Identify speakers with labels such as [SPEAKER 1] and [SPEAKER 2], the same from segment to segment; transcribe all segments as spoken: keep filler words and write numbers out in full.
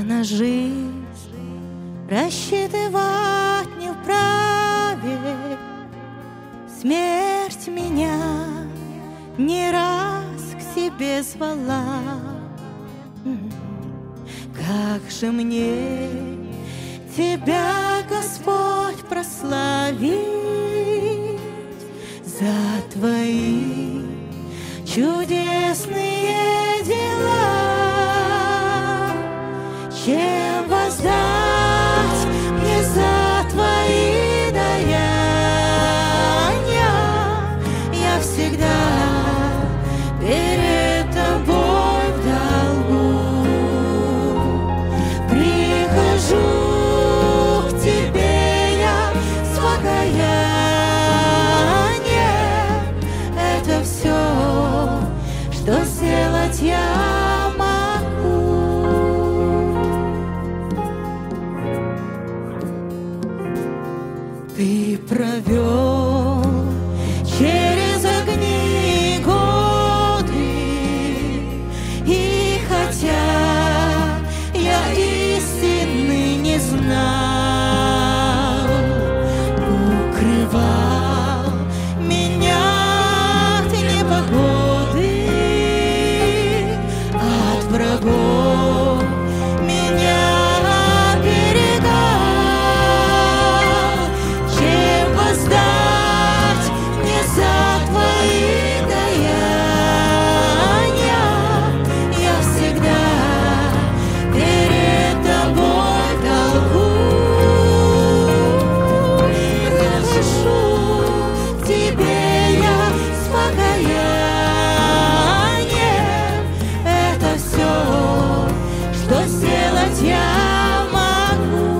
[SPEAKER 1] на жизнь рассчитывать не вправе. Смерть меня не раз к себе звала. Как же мне Тебя, Господь, прославить за Твои чудесные дела, чем воздать мне за Твои даяния. Я всегда перед Тобой в долгу прихожу к Тебе я с покаянием. Это все, что сделать я могу. Ты провел через огни годы, и хотя я истины не знал, укрывал меня от непогоды, от врагов меня оберегал. Чем воздать мне за Твои даяния? Я всегда перед Тобой в долгу. Прихожу к Тебе я с покаянием. Это все, что сделать я могу.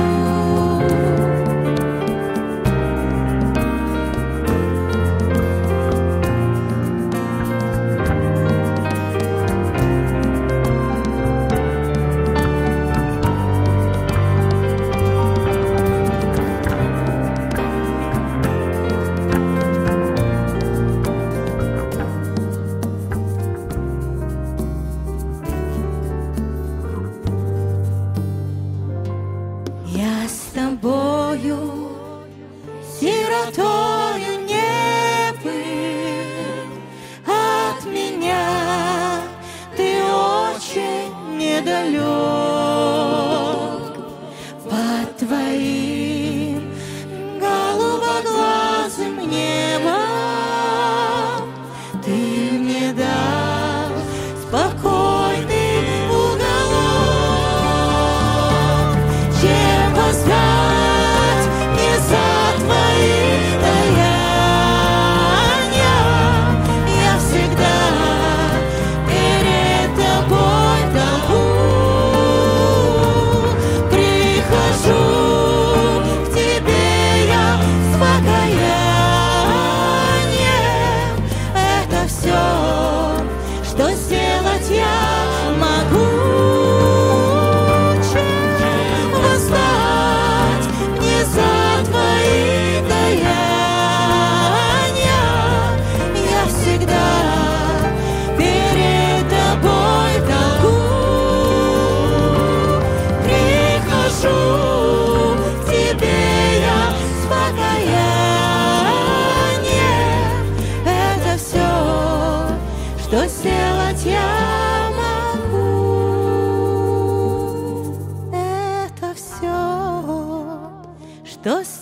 [SPEAKER 1] Я с Тобою, сиротою не был, от меня Ты очень недалек. Под Твоим голубоглазым небом Ты мне дал спокойный уголок. Чем воздать мне за Твои даяния? Я всегда перед Тобой в долгу. Прихожу к Тебе я с покаянием. Это все, что сделать я могу. Чем воздать мне за Твои даяния? Я всегда перед Тобой в долгу. Прихожу к Тебе я с покаянием. Это все, что сделать я могу. Это все, что